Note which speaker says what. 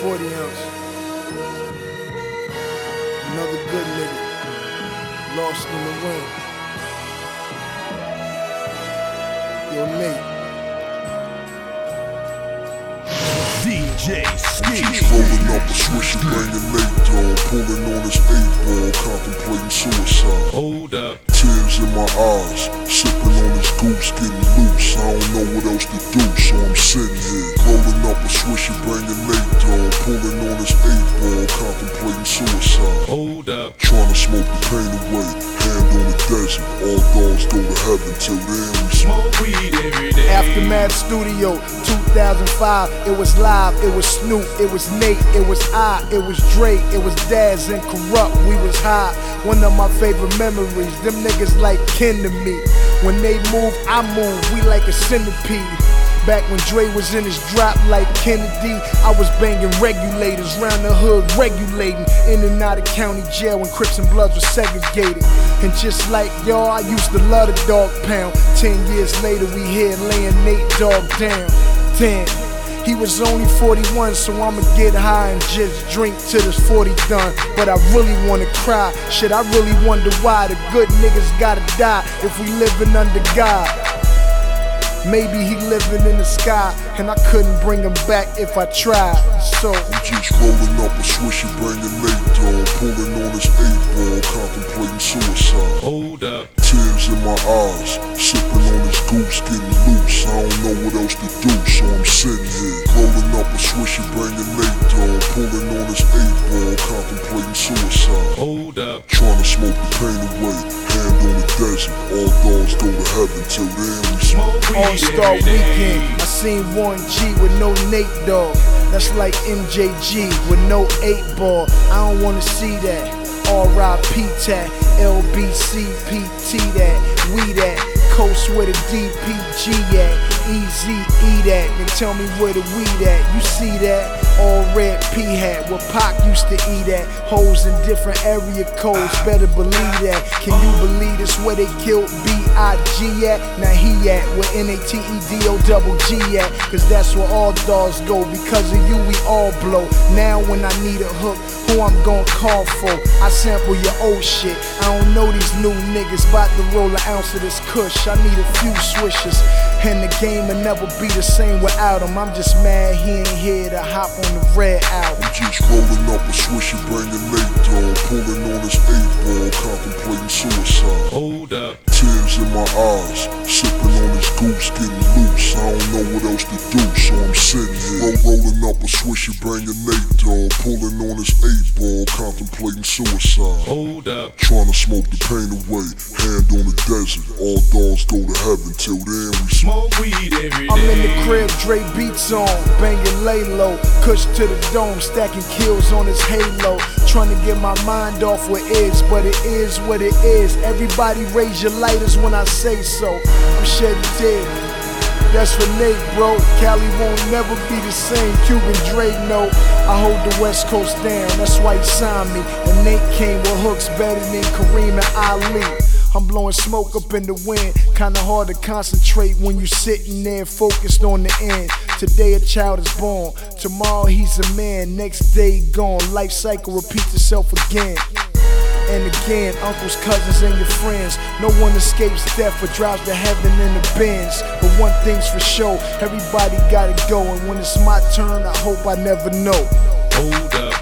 Speaker 1: 40 ounce. Another good nigga. Lost in the wind. Yo, Nate.
Speaker 2: DJ Ski.
Speaker 3: Rolling up a swisher, banging Nate, dog. Pulling on his 8-ball, contemplating suicide.
Speaker 2: Hold up.
Speaker 3: Tears in my eyes, sipping on his goose, getting loose. I don't know what else to do, so I'm sitting here. Rolling up a swisher, banging Nate, dog. Pulling on his 8-ball, contemplating suicide.
Speaker 2: Hold up.
Speaker 3: Trying to smoke the pain away, hand on the desert. All dogs go to heaven, till then we
Speaker 2: Smoke weed every day.
Speaker 1: Aftermath Studio, 2005. It was live, it was Snoop, it was Nate, it was I, it was Dre, it was Daz and Corrupt. We was high. One of my favorite memories. Them niggas like kin to me. When they move, I move. We like a centipede. Back when Dre was in his drop like Kennedy, I was banging regulators round the hood, regulating in and out of county jail when Crips and Bloods were segregated. And just like y'all, I used to love the dog pound. 10 years later, we here laying Nate Dogg down. Damn, he was only 41, so I'ma get high and just drink till this 40 done. But I really wanna cry. Shit, I really wonder why the good niggas gotta die if we living under God. Maybe he living in the sky, and I couldn't bring him back if I tried. So
Speaker 3: I'm just rolling up a swisher, banging Nate, dog. Pulling on his 8-ball, contemplating suicide.
Speaker 2: Hold up.
Speaker 3: Tears in my eyes, sipping on his goose, getting loose. I don't know what else to do, so I'm sitting here. Rolling up a swisher, banging Nate, dog. Pulling on his 8-ball, contemplating suicide.
Speaker 2: Hold up.
Speaker 3: Trying to smoke the pain away, hand on the desert. All dogs go to heaven, till then we smoke.
Speaker 1: All-Star Weekend, I seen Warren G with no Nate Dogg. That's like MJG with no 8-ball. I don't wanna see that. R.I.P. tat, LBCPT that, we that, coast where the DPG at, Easy E that, then tell me where the weed at. You see that? All red P-hat, where Pac used to eat at. Hoes in different area codes, better believe that. Can you believe this where they killed B.I.G. at? Now he at, where N-A-T-E-D-O-double-G at. Cause that's where all dogs go, because of you we all blow. Now when I need a hook, who I'm gon' call for? I sample your old shit. I don't know these new niggas, bout to roll an ounce of this kush. I need a few swishes, and the game will never be the same without him. I'm just mad he ain't here to hop on the Red album.
Speaker 3: I'm just rolling up a swisher, banging Nate, dog. Pulling on his 8-ball, contemplating suicide.
Speaker 2: Hold up.
Speaker 3: Tears in my eyes, sipping on his goose, getting loose. I don't know what else to do, so I'm sitting here. Rolling up a swisher, banging Nate, dog. Pulling on his 8-ball, contemplating suicide.
Speaker 2: Hold up.
Speaker 3: Trying to smoke the pain away, hand on the desert. All dogs go to heaven, till then we smoke.
Speaker 2: Smoke weed every day.
Speaker 1: I'm in the crib, Dre beats on, banging lay low. Kush to the dome, stacking kills on his halo. Trying to get my mind off what is, but it is what it is. Everybody raise your lighters when I say so. I'm shedding tears. That's for Nate, bro. Cali won't never be the same. Cuban Dre, no. I hold the West Coast down, that's why he signed me. And Nate came with hooks better than Kareem and Ali. I'm blowing smoke up in the wind. Kinda hard to concentrate when you sitting there focused on the end. Today a child is born, tomorrow he's a man, next day gone. Life cycle repeats itself again and again. Uncles, cousins, and your friends. No one escapes death or drives to heaven in the Benz. But one thing's for sure, everybody gotta go. And when it's my turn, I hope I never know.
Speaker 2: Hold up.